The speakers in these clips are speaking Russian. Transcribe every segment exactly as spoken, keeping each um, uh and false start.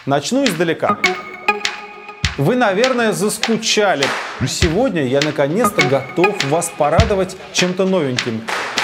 Начну издалека. Вы, наверное, заскучали. Сегодня я наконец-то готов вас порадовать чем-то новеньким.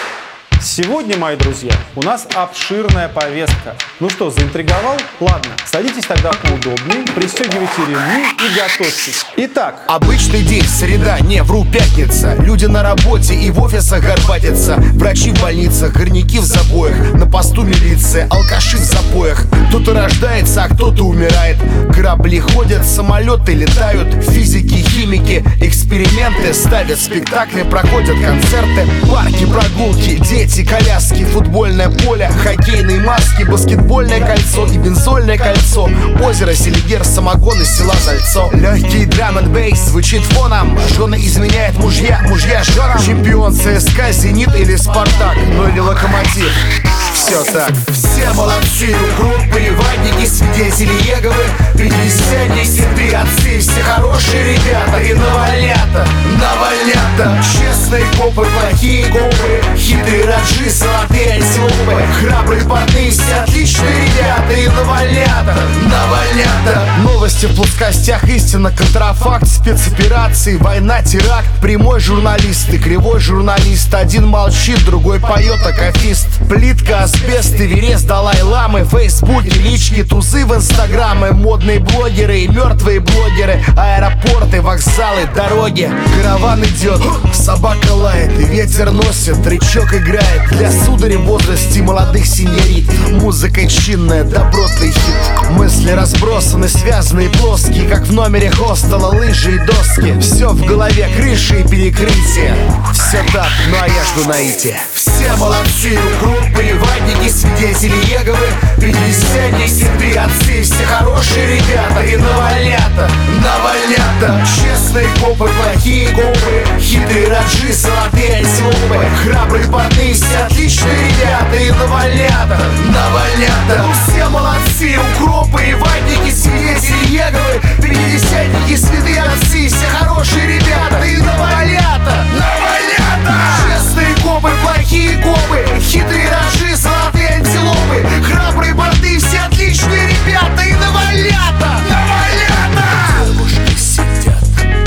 Сегодня, мои друзья, у нас обширная повестка. Ну что, заинтриговал? Ладно, садитесь тогда поудобнее, пристегивайте ремни и готовьтесь. Итак, обычный день, среда, не вру, пятница. Люди на работе и в офисах горбатятся. Врачи в больницах, горняки в забоях. На посту милиция, алкаши в запоях. Кто-то рождается, а кто-то умирает. Корабли ходят, самолеты летают. Физики, химики, эксперименты ставят. Спектакли проходят, концерты, парки, прогулки, дети, коляски, футбольное поле, хоккейные маски, баскетбольное кольцо и бензольное кольцо, озеро, Селигер, самогон из села Зальцо. Легкий драм энд бейс звучит фоном. Жены изменяют мужья, мужья женам. Чемпион ЦСКА, Зенит или Спартак, ну или Локомотив. Все так. Все молодцы, группы, ватники, свидетели Еговы, пятидесятники, ты отцы, все хорошие ребята и навалята, навалята. Честные копы, плохие копы, хитрые раджи, золотые антилопы, храбрые парни, все отличные ребята и навалята, навалята. Новости в плоскостях, истина, контрафакт, спецоперации, война, теракт. Прямой журналист и кривой журналист. Один молчит, другой поет, акафист. Плитка, асбест, Эверест, Далай-ламы, фейсбуки, лички, тузы в инстаграмы, модные блогеры и мертвые блогеры, аэропорты, вокзалы, дороги. Караван идет, собака лает и ветер носит, речок играет для сударей в возрасте молодых сеньорит. Музыка чинная, добротный хит. Мысли разбросаны, связанные, плоские, как в номере хостела, лыжи и доски. Все в голове, крыши и перекрытия. Все так, ну а я жду наития. Все молодцы, группы, ватники, свидетели Еговы, пятидесятники, ты отцы, все хорошие ребята и навалята, навалята. Честные копы, плохие копы, хитрые раджи, золотые антилопы, храбрые парни, все отличные ребята и навалята, навалята. Все молодцы, укропы и ватники, свидетели Еговы, пятидесятники, святые отцы, все хорошие ребята и навалята, навалята. Честные копы, плохие копы, хитрые раджи, золотые антилопы, храбрые борды, все отличные ребята и навалята, навалята. Девушки сидят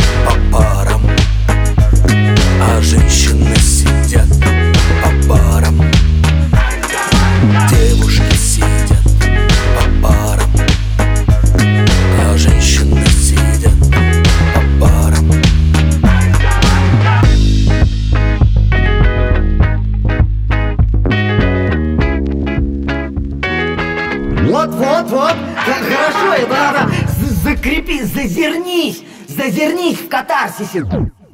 по парам, а женщины сидят по парам. Девушки сидят по парам, а женщины сидят по парам. Вот-вот-вот, как хорошо, это надо закрепить, зазернись, зазернись в катарсисе.